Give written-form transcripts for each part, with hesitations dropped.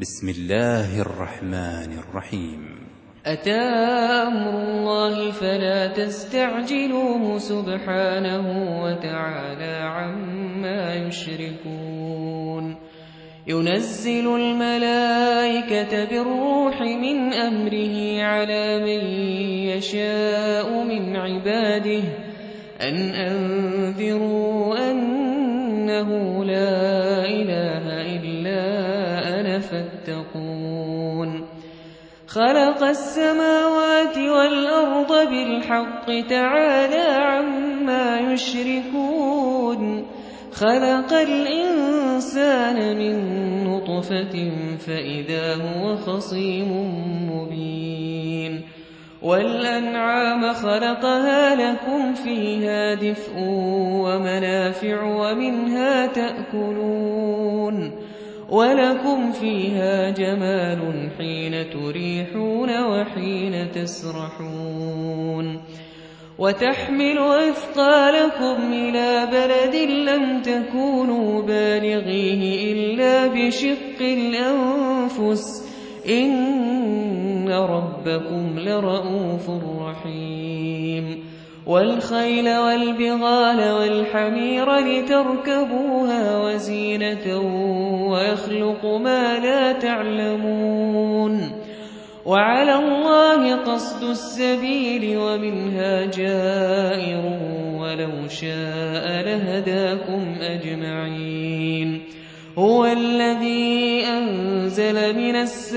بسم الله الرحمن الرحيم. أتى أمر الله فلا تستعجلوه سبحانه وتعالى عما يشركون. ينزل الملائكة بالروح من أمره على من يشاء من عباده أن أنذروا أنه لا إله إلا أنا فاتقون. خلق السماوات والأرض بالحق تعالى عما يشركون. خلق الإنسان من نطفة فإذا هو خصيم مبين. والأنعام خلقها لكم فيها دفء ومنافع ومنها تأكلون ولكم فيها جمال حين تريحون وحين تسرحون. وتحمل أثقالكم إلى بلد لم تكونوا بالغيه إلا بشق الأنفس إن ربكم لرءوف رحيم. والخيل والبغال والحمير لتركبوها وزينة ويخلق ما لا تعلمون. وعلى الله قصد السبيل ومنها جائر ولو شاء لهداكم أجمعين. هو الذي أنزل من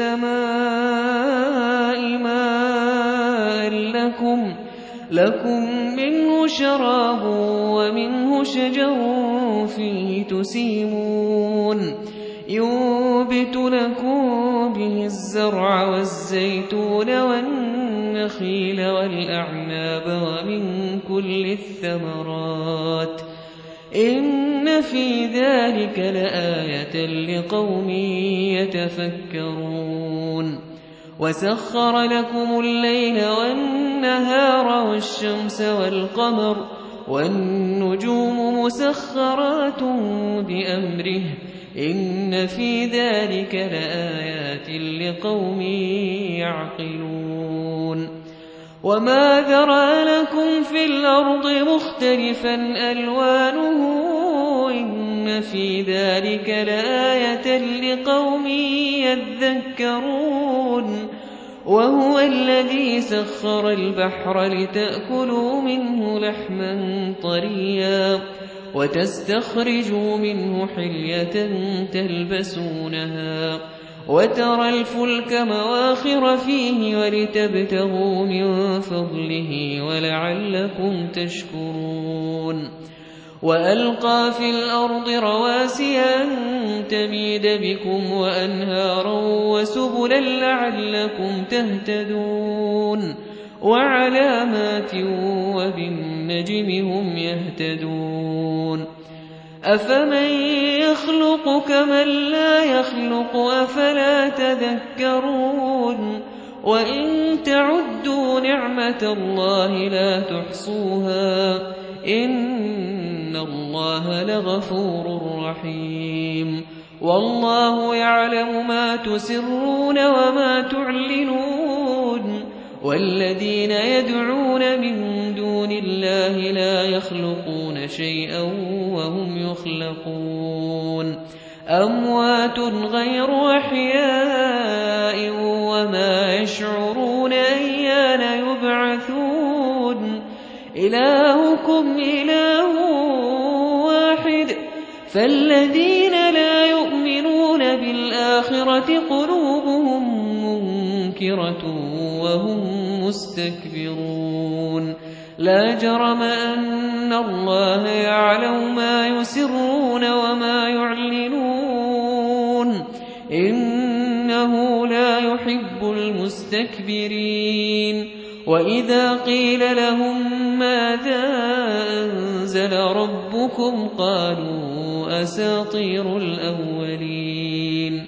السماء ماء لكم منه شراب ومنه شجر فيه تسيمون. ينبت لكم به الزرع والزيتون والنخيل والأعناب ومن كل الثمرات إن في ذلك لآية لقوم يتفكرون. وسخر لكم الليل والنهار والشمس والقمر والنجوم مسخرات بأمره إن في ذلك لآيات لقوم يعقلون. وما ذرأ لكم في الأرض مختلفا ألوانه إن في ذلك لآية لقوم يذكرون. وهو الذي سخر البحر لتأكلوا منه لحما طريا وتستخرجوا منه حلية تلبسونها وترى الفلك مواخر فيه ولتبتغوا من فضله ولعلكم تشكرون. وألقى في الأرض رواسي أن تميد بكم وأنهارا وسبلا لعلكم تهتدون. وعلامات وبالنجم هم يهتدون. أفمن يخلق كمن لا يخلق أفلا تذكرون. وإن تعدوا نعمة الله لا تحصوها إن الله لغفور رحيم. والله يعلم ما تسرون وما تعلنون. والذين يدعون من دون الله لا يخلقون شيئا وهم يخلقون. أموات غير أحياء وما يشعرون أيان يبعثون. إلهكم إله واحد فالذين لا يؤمنون بالآخرة قلوبهم منكرة وهم مستكبرون. لا جرم أن الله يعلم ما يسرون وما يعلنون إنه لا يحب المستكبرين. وإذا قيل لهم ماذا أنزل ربكم قالوا أساطير الأولين.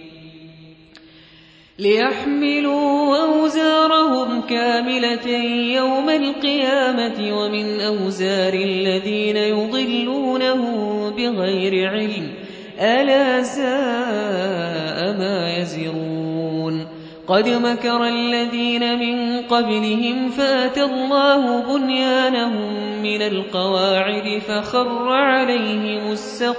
ليحملوا أوزارهم كاملة يوم القيامة ومن أوزار الذين يضلونه بغير علم ألا ساء ما يزرون قد مكر الذين من قبلهم فأتى الله بنيانهم من القواعد فخر عليهم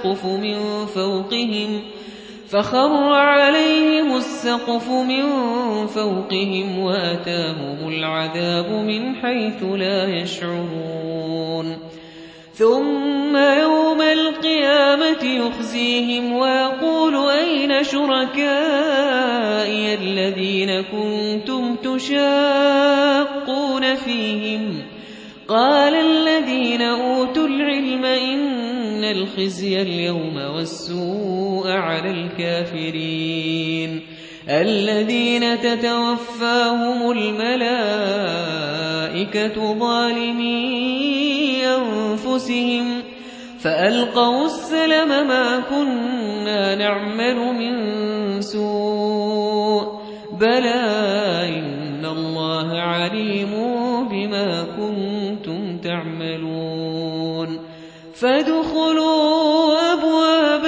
السقف من فوقهم وأتاهم العذاب من حيث لا يشعرون ثم يوم القيامة يخزيهم ويقول أين شركائي الذين كنتم تشاقون فيهم قال الذين أوتوا العلم إن الخزي اليوم والسوء على الكافرين الذين تتوفاهم الملائكة ظالمي أنفسهم فألقوا السلم ما كنا نعمل من سوء بلى إن الله عليم بما كنتم تعملون فادخلوا أبواب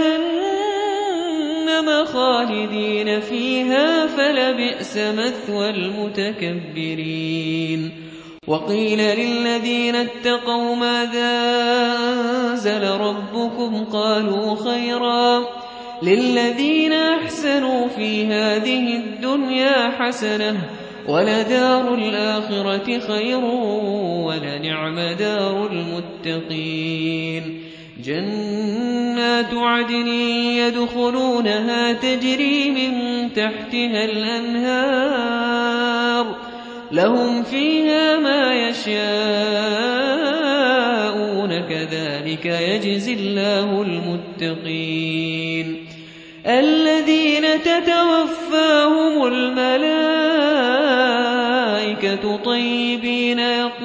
جهنم خالدين فيها فلبئس مثوى المتكبرين وقيل للذين اتقوا ماذا أنزل ربكم قالوا خيرا للذين أحسنوا في هذه الدنيا حسنة ولدار الآخرة خير ولنعم دار المتقين جنات عدن يدخلونها تجري من تحتها الأنهار لهم فيها ما يشاءون كذلك يجزي الله المتقين الذين تتوفاهم الملائكة طيبين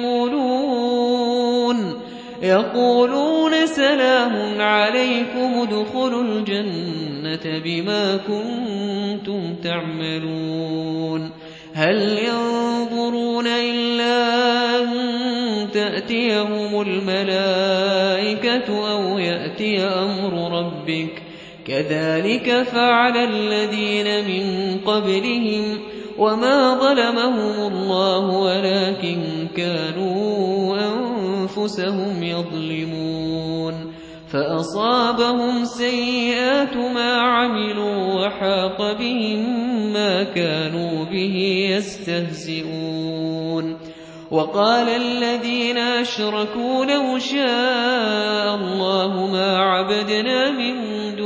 يقولون سلام عليكم ادخلوا الجنة بما كنتم تعملون هل ينظرون إلا أن تأتيهم الملائكة أو يأتي أمر ربك كذلك فعل الذين من قبلهم وما ظلمهم الله ولكن كانوا أنفسهم يظلمون فأصابهم سيئات ما عملوا وحاق بهم ما كانوا به يستهزئون وقال الذين أشركوا لو شاء الله ما عبدنا من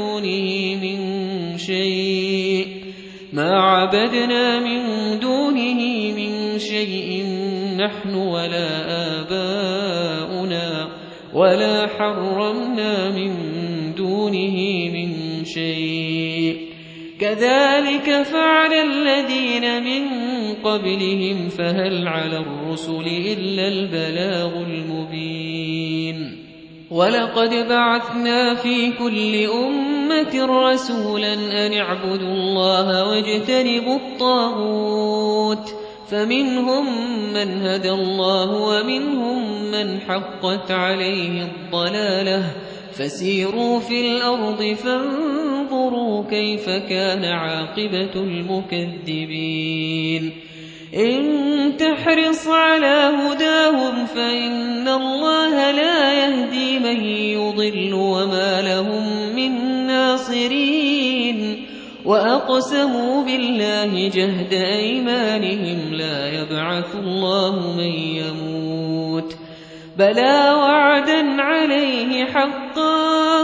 دونه من شيء نحن ولا آباؤنا ولا حرمنا من دونه من شيء كذلك فعل الذين من قبلهم فهل على الرسل إلا البلاغ المبين ولقد بعثنا في كل أمة رسولا أن اعبدوا الله واجتنبوا الطاغوت فمنهم من هدى الله ومنهم من حقت عليه الضلالة فسيروا في الأرض فانظروا كيف كان عاقبة المكذبين إن تحرص على هداهم فإن الله لا يهدي من يضل وما لهم من ناصرين وأقسموا بالله جهد أيمانهم لا يبعث الله من يموت بلى وعدا عليه حقا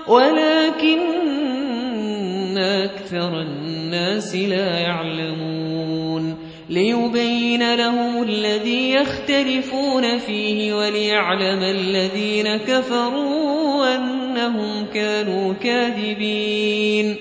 ولكن أكثر الناس لا يعلمون ليبين لهم الذي يختلفون فيه وليعلم الذين كفروا أنهم كانوا كاذبين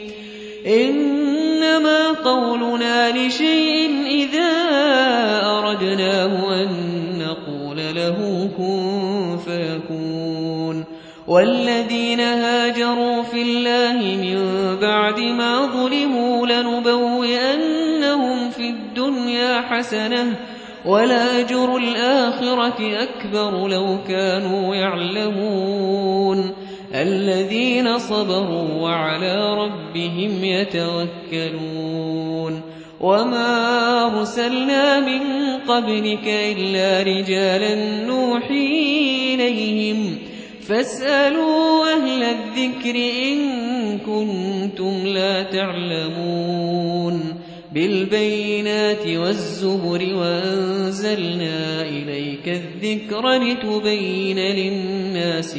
إنما قولنا لشيء إذا أردناه أن نقول له كن فيكون والذين هاجروا في الله من بعد ما ظلموا لنبوئنهم في الدنيا حسنة ولأجر الآخرة أكبر لو كانوا يعلمون الذين صبروا وعلى ربهم يتوكلون وما أرسلنا من قبلك إلا رجالا نوحي إليهم فاسألوا أهل الذكر إن كنتم لا تعلمون بالبينات والزبر وأنزلنا إليك الذكر لتبين للناس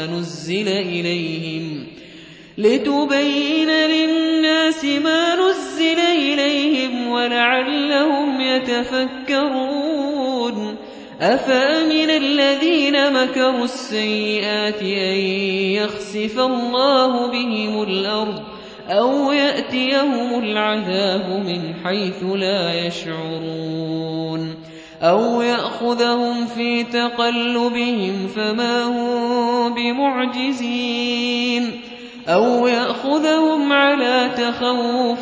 ما نزل إليهم ولعلهم يتفكرون أفأمن الذين مكروا السيئات أن يخسف الله بهم الأرض أو يأتيهم العذاب من حيث لا يشعرون أو يأخذهم في تقلبهم فما هم بمعجزين أو يأخذهم على تخوف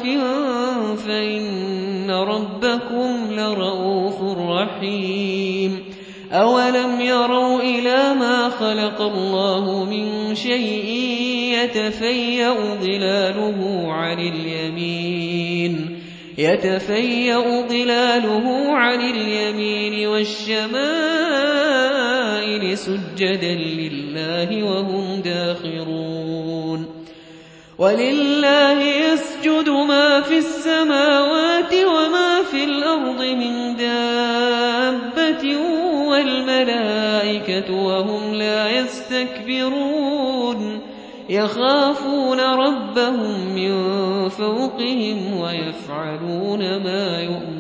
فإن ربكم لرؤوف رحيم أولم يروا إلى ما خلق الله من شيء يتفيأ ظلاله عن اليمين والشمائل سجدا لله وهم داخرون ولله يسجد ما في السماوات وما في الأرض من دابة والملائكة وهم لا يستكبرون يخافون ربهم من فوقهم ويفعلون ما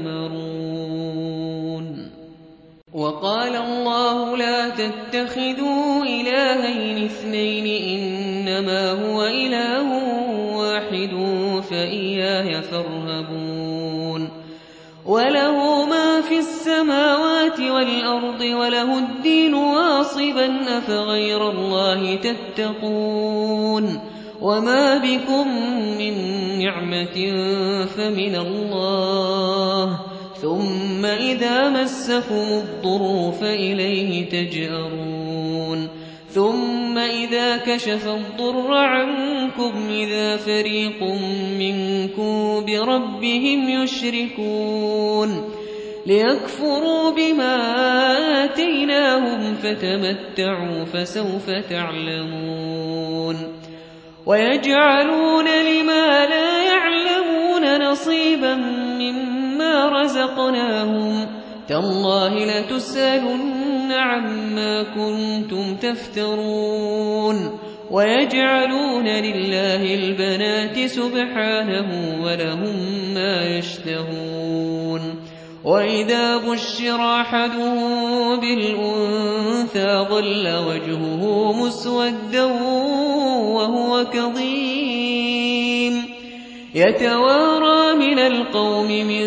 يؤمرون وقال الله لا تتخذوا إلهين اثنين إنما هو إله واحد فإياي فارهبون وله ما في السماوات والأرض وله الدين واصبا أفغير الله تتقون وما بكم من نعمة فمن الله ثم إذا مسكم الضر فإليه تجأرون ثم إذا كشف الضر عنكم إذا فريق منكم بربهم يشركون ليكفروا بما آتيناهم فتمتعوا فسوف تعلمون ويجعلون لما لا يعلمون نصيبا مما رزقناهم تالله لتسألن عما كنتم تفترون ويجعلون لله البنات سبحانه ولهم ما يشتهون وإذا بشر أحدهم بالأنثى ظل وجهه مسودا وهو كظيم يتوارى من القوم من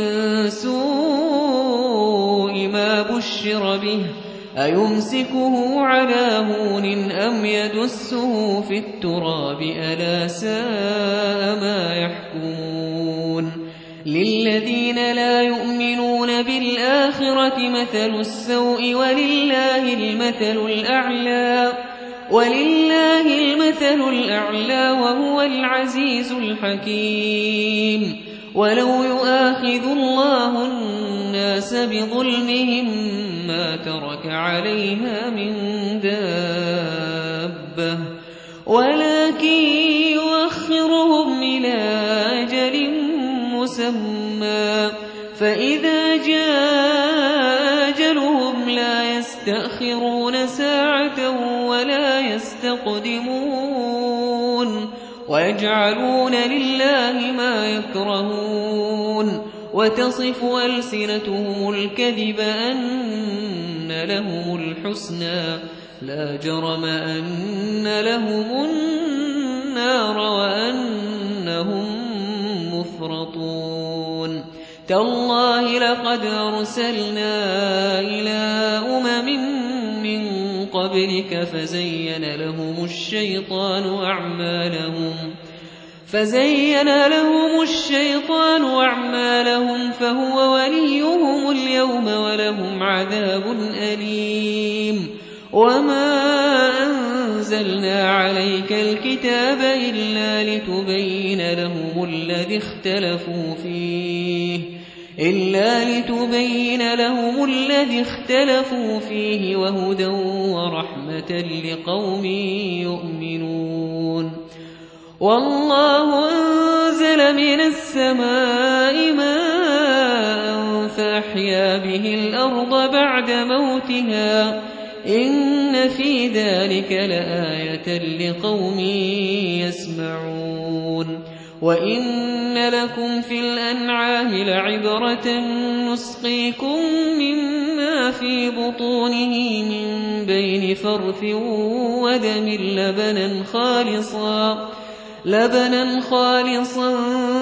سوء ما بشر به أيمسكه على هون أم يدسه في التراب ألا ساء ما يحكمون للذين لا يؤمنون بالآخرة مثل السوء ولله المثل الأعلى وهو العزيز الحكيم ولو يؤاخذ الله الناس بظلمهم ما ترك عليها من دابة ولكن يؤخرهم إلى أجل مسمى فإذا جاء أجلهم لا يستأخرون ساعة ولا يستقدمون ويجعلون لله ما يكرهون وتصف ألسنتهم الكذب أن لهم الحسنى لا جرم أن لهم النار وأنهم مفرطون تالله لقد أرسلنا إلى من قبلك فزين لهم الشيطان أعمالهم فهو وليهم اليوم ولهم عذاب أليم وما أنزلنا عليك الكتاب إلا لتبين لهم الذي اختلفوا فيه وهدى ورحمة لقوم يؤمنون والله أنزل من السماء ماء فأحيا به الأرض بعد موتها إن في ذلك لآية لقوم يسمعون وإن لكم في الأنعام لعبرة نسقيكم مما في بطونه من بين فرث ودم لبنا خالصا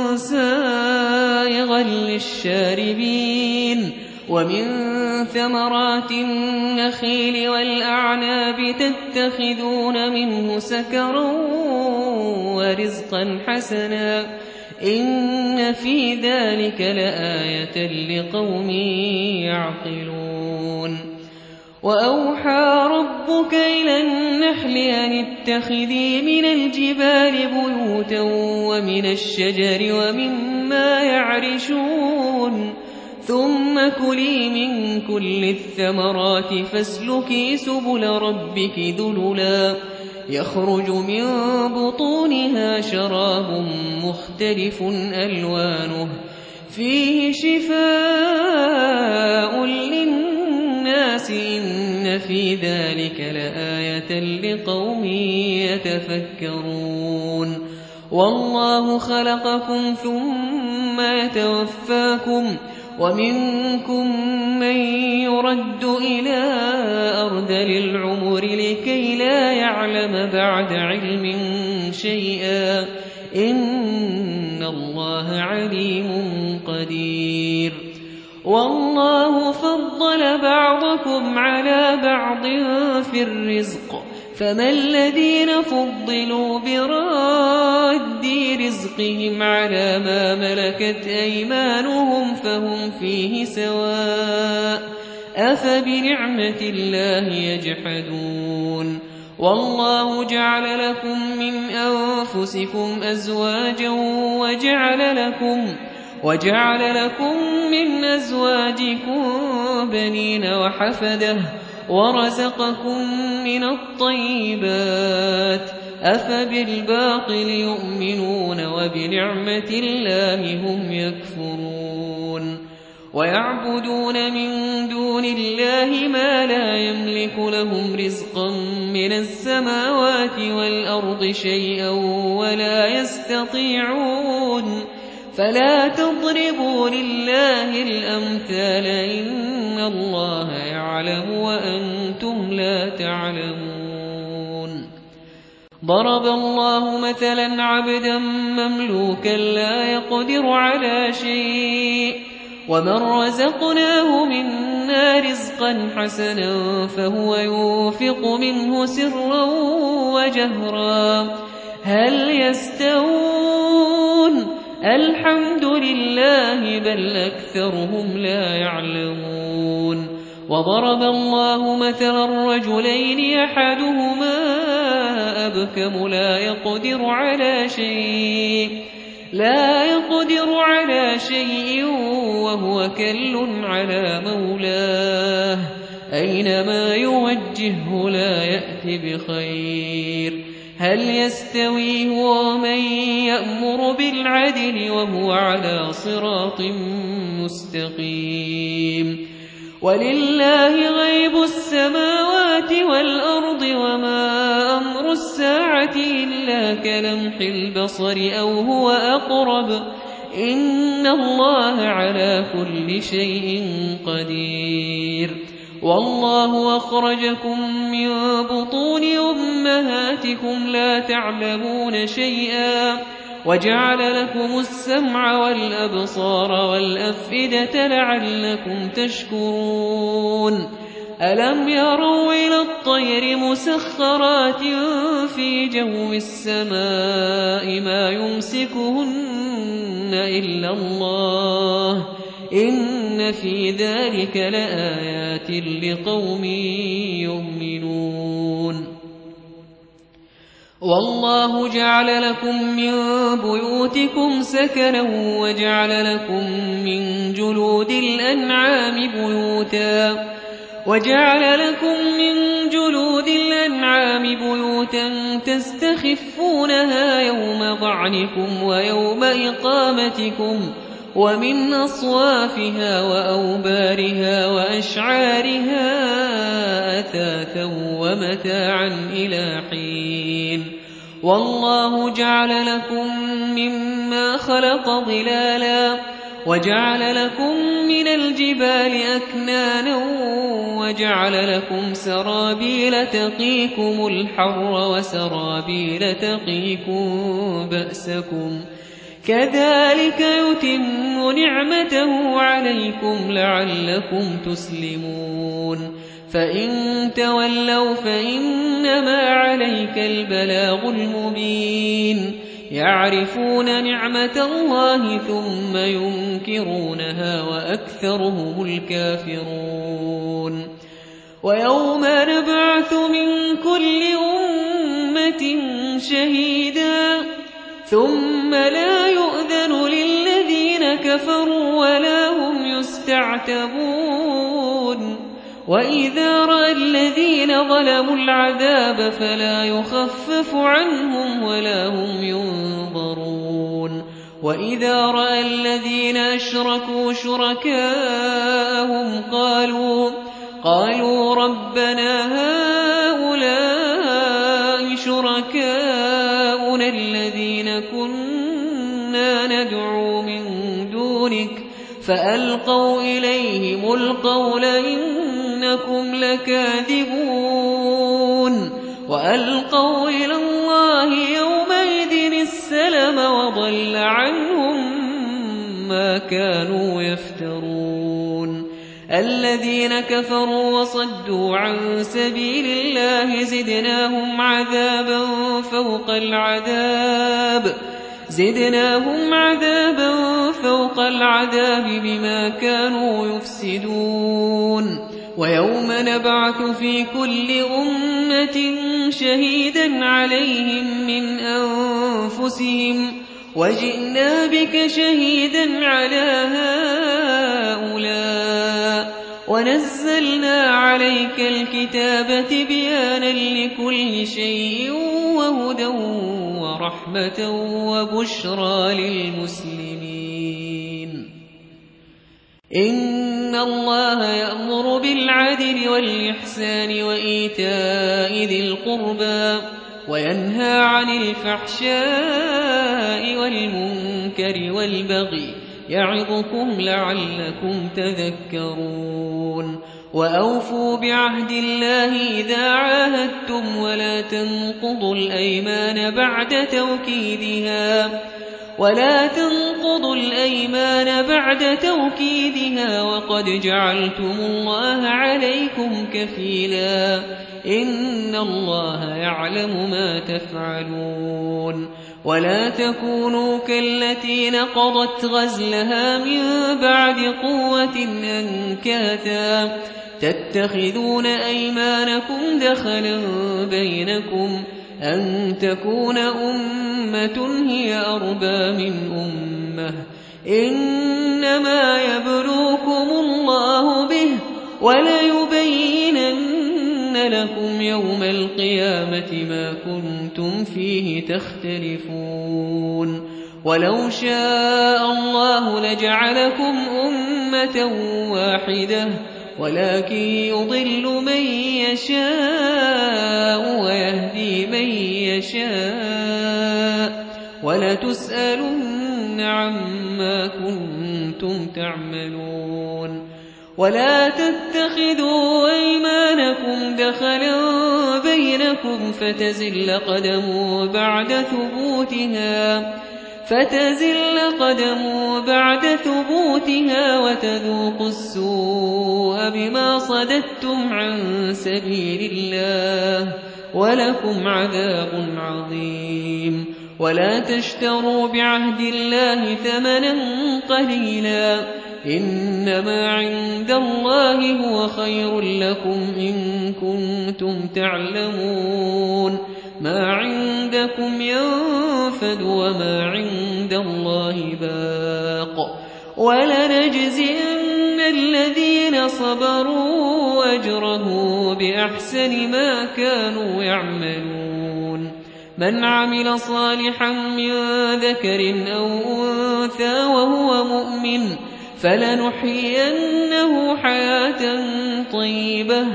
سائغا للشاربين ومن ثمرات النخيل والأعناب تتخذون منه سكرا ورزقا حسنا إن في ذلك لآية لقوم يعقلون وأوحى ربك إلى النحل أن اتخذي من الجبال بيوتا ومن الشجر ومما يعرشون ثم كلي من كل الثمرات فاسلكي سبل ربك ذللا يخرج من بطونها شراب مختلف ألوانه فيه شفاء للناس إن في ذلك لآية لقوم يتفكرون والله خلقكم ثم يتوفاكم ومنكم من يرد إلى أرذل العمر لكي لا يعلم بعد علم شيئا إن الله عليم قدير والله فضل بعضكم على بعض في الرزق فما الذين فضلوا براد رزقهم على ما ملكت أيمانهم فهم فيه سواء أفبنعمة الله يجحدون والله جعل لكم من أنفسكم أزواجا وجعل لكم من أزواجكم بنين وحفدة ورزقكم من الطيبات أفبالباطل يؤمنون وبنعمة الله هم يكفرون ويعبدون من دون الله ما لا يملك لهم رزقا من السماوات والأرض شيئا ولا يستطيعون فلا تضربوا لله الأمثال إن الله يعلم وأنتم لا تعلمون ضرب الله مثلا عبدا مملوكا لا يقدر على شيء ومن رزقناه منا رزقا حسنا فهو ينفق منه سرا وجهرا هل يستوون الحمد لله بل أكثرهم لا يعلمون وضرب الله مثلا رجلين أحدهما أبكم لا يقدر على شيء وهو كل على مولاه أينما يوجهه لا يأتي بخير هل يستوي هو ومن يأمر بالعدل وهو على صراط مستقيم ولله غيب السماوات والأرض وما أمر الساعة إلا كلمح البصر أو هو أقرب إن الله على كل شيء قدير والله أخرجكم من بطون أمهاتكم لا تعلمون شيئا وجعل لكم السمع والأبصار والأفئدة لعلكم تشكرون ألم يروا إلى الطير مسخرات في جو السماء ما يمسكهن إلا الله إن في ذلك لآيات لقوم يؤمنون والله جعل لكم من بيوتكم سكنا وجعل لكم من جلود الأنعام بيوتا تستخفونها يوم ظعنكم ويوم إقامتكم ومن أصوافها وأوبارها وأشعارها أثاثا ومتاعا إلى حين والله جعل لكم مما خلق ظلالا وجعل لكم من الجبال أكنانا وجعل لكم سرابيل تقيكم الحر وسرابيل تقيكم بأسكم كذلك يتم نعمته عليكم لعلكم تسلمون فإن تولوا فإنما عليك البلاغ المبين يعرفون نعمة الله ثم ينكرونها وأكثرهم الكافرون ويوم نبعث من كل أمة شهيدا ثم لا يؤذن للذين كفروا ولا هم يستعتبون وإذا رأى الذين ظلموا العذاب فلا يخفف عنهم ولا هم ينظرون وإذا رأى الذين أشركوا شركاءهم قالوا ربنا هؤلاء شركاؤنا الذين كنا ندعو من دونك فألقوا إليهم القول إنكم لكاذبون وألقوا إلى الله يومئذ السلم وضل عنهم ما كانوا يفترون الذين كفروا وصدوا عن سبيل الله زدناهم عذابا فوق العذاب بما كانوا يفسدون ويوم نبعث في كل أمة شهيدا عليهم من أنفسهم وجئنا بك شهيدا على هؤلاء ونزلنا عليك الكتاب تبيانا لكل شيء وهدى ورحمة وبشرى للمسلمين إن الله يأمر بالعدل والإحسان وإيتاء ذي القربى وينهى عن الفحشاء والمنكر والبغي يعظكم لعلكم تذكرون وأوفوا بعهد الله إذا عاهدتم ولا تنقضوا الأيمان بعد توكيدها وقد جعلتم الله عليكم كفيلا إن الله يعلم ما تفعلون ولا تكونوا كالتي نقضت غزلها من بعد قوة أنكاثا تتخذون أيمانكم دخلا بينكم أن تكون أمة هي أربى من أمة إنما يبلوكم الله به وليبينن لكم يوم القيامة ما كنتم فيه تختلفون ولو شاء الله لجعلكم أمة واحدة ولكن يضل من يشاء ويهدي من يشاء ولتسألن عما كنتم تعملون ولا تتخذوا أيمانكم دخلا بينكم فتزل قدم بعد ثبوتها وتذوقوا السوء بما صددتم عن سبيل الله ولكم عذاب عظيم ولا تشتروا بعهد الله ثمنا قليلا إنما عند الله هو خير لكم إن كنتم تعلمون ما عندكم ينفد وما عند الله باق ولنجزين الذين صبروا أجره بأحسن ما كانوا يعملون من عمل صالحا من ذكر أو أنثى وهو مؤمن فلنحيينه حياة طيبة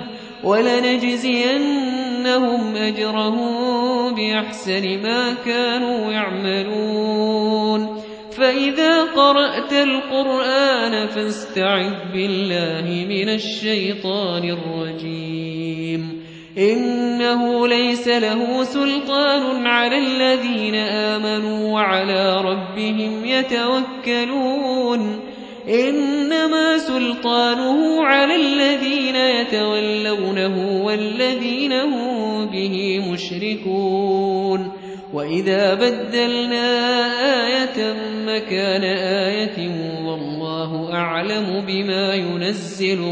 ولنجزينهم أجرهم بأحسن ما كانوا يعملون فإذا قرأت القرآن فاستعذ بالله من الشيطان الرجيم إنه ليس له سلطان على الذين آمنوا وعلى ربهم يتوكلون إنما سلطانه على الذين يتولونه والذين هم به مشركون وإذا بدلنا آية مكان آية والله أعلم بما ينزل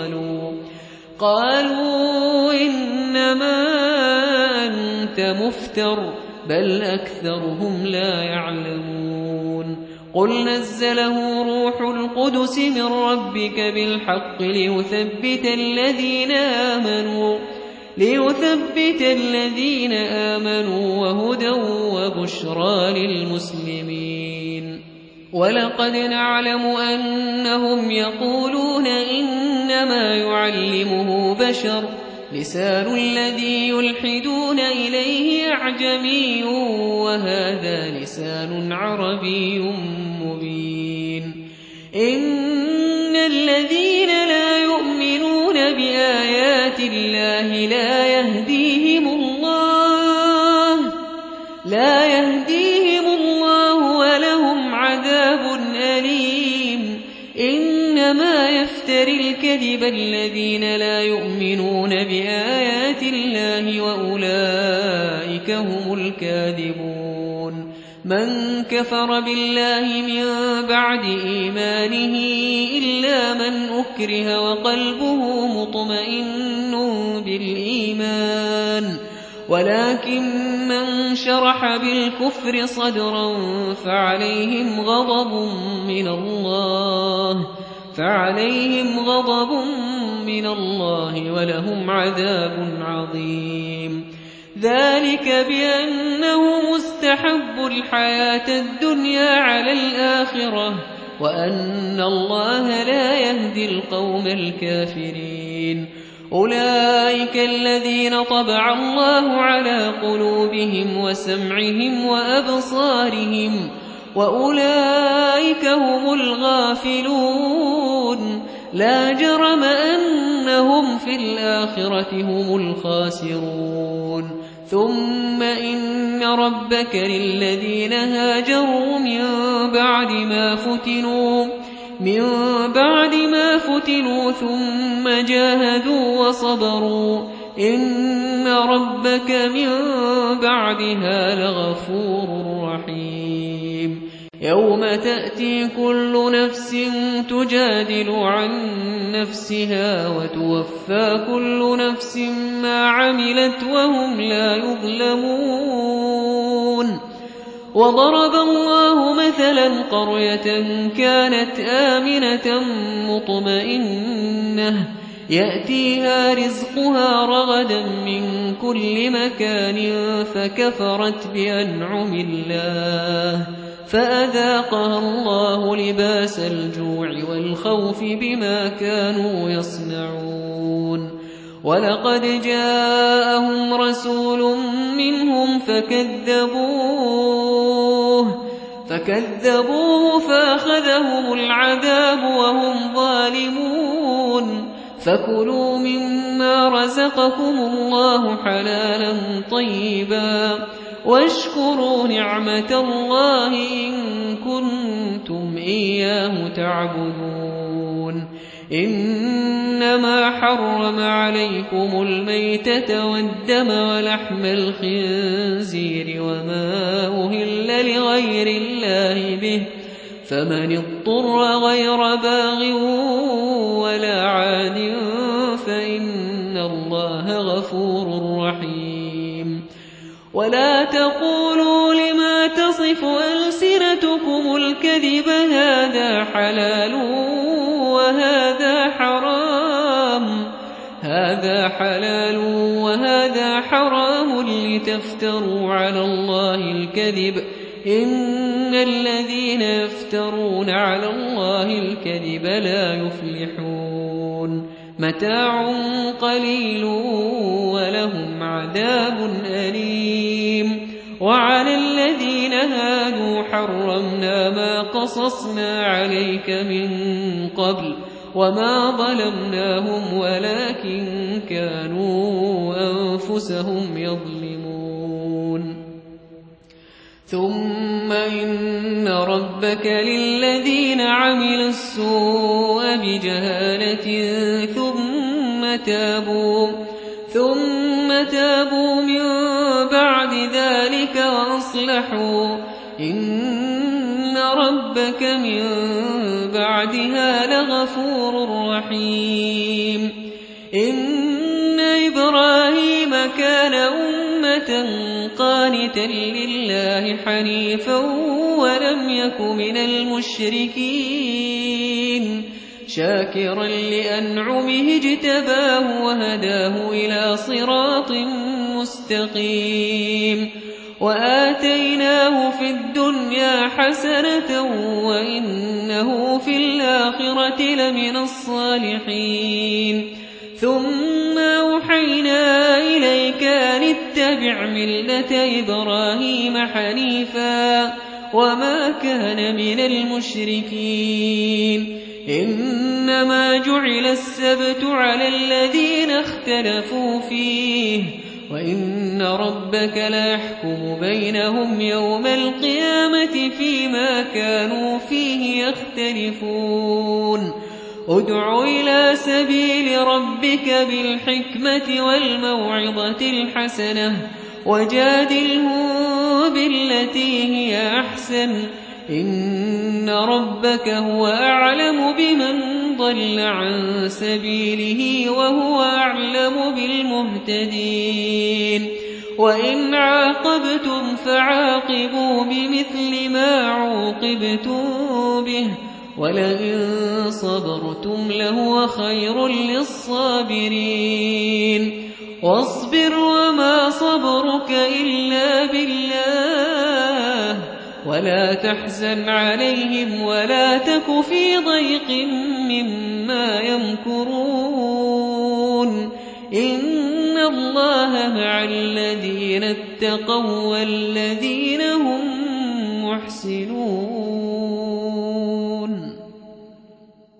قالوا إنما أنت مفتر بل أكثرهم لا يعلمون قل نزله روح القدس من ربك بالحق ليثبت الذين آمنوا وهدى وبشرى للمسلمين ولقد نعلم أنهم يقولون إنما يعلمه بشر لسان الذي يلحدون إليه أعجمي وهذا لسان عربي مبين إن الذين لا يؤمنون بآيات الله لا يهديهم الله ولهم عذاب أليم إنما يفتري الكذب الذين لا يؤمنون بآيات الله وأولئك هم الكاذبون من كفر بالله من بعد إيمانه إلا من أكره وقلبه مطمئن بالإيمان ولكن من شرح بالكفر صدرا فعليهم غضب من الله ولهم عذاب عظيم ذلك بأنه مستحب الحياة الدنيا على الآخرة وأن الله لا يهدي القوم الكافرين أولئك الذين طبع الله على قلوبهم وسمعهم وأبصارهم وأولئك هم الغافلون لا جرم أنهم في الآخرة هم الخاسرون ثم إن ربك للذين هاجروا من بعد ما فتنوا ثم جاهدوا وصبروا إن ربك من بعدها لغفور رحيم يوم تأتي كل نفس تجادل عن نفسها وتوفى كل نفس ما عملت وهم لا يظلمون وضرب الله مثلا قرية كانت آمنة مطمئنة يأتيها رزقها رغدا من كل مكان فكفرت بأنعم الله فأذاقها الله لباس الجوع والخوف بما كانوا يصنعون ولقد جاءهم رسول منهم فكذبوه فأخذهم العذاب وهم ظالمون فكلوا مما رزقكم الله حلالا طيبا واشكروا نعمة الله إن كنتم إياه تعبدون إنما حرم عليكم الميتة والدم ولحم الخنزير وما أهل لغير الله به فمن اضطر غير باغ ولا عاد فإن الله غفور رحيم ولا تقولوا لما تصف ألسنتكم الكذب هذا حلال وهذا حرام لتفتروا على الله الكذب إن الذين يفترون على الله الكذب لا يفلحون متاع قليل ولهم عذاب أليم وعلى الذين هادوا حرمنا ما قصصنا عليك من قبل وما ظلمناهم ولكن كانوا أنفسهم يظلمون ثم إن ربك للذين عملوا السوء بجهالة ثم تابوا من بعد ذلك وأصلحوا إن ربك من بعدها لغفور رحيم إن إبراهيم كان أمة قانتا لله حنيفا ولم يك من المشركين شاكرا لأنعمه اجتباه وهداه إلى صراط مستقيم وآتيناه في الدنيا حسنة وإنه في الآخرة لمن الصالحين ثم أوحينا إليك أن اتبع ملة إبراهيم حنيفا وما كان من المشركين إنما جعل السبت على الذين اختلفوا فيه وإن ربك ليحكم بينهم يوم القيامة فيما كانوا فيه يختلفون ادع إلى سبيل ربك بالحكمة والموعظة الحسنة وجادلهم بالتي هي أحسن إن ربك هو أعلم بمن ضل عن سبيله وهو أعلم بالمهتدين وإن عاقبتم فعاقبوا بمثل ما عوقبتم به ولئن صبرتم لهو خير للصابرين واصبر وما صبرك إلا بالله ولا تحزن عليهم ولا تك في ضيق مما يمكرون إن الله مع الذين اتقوا والذين هم محسنون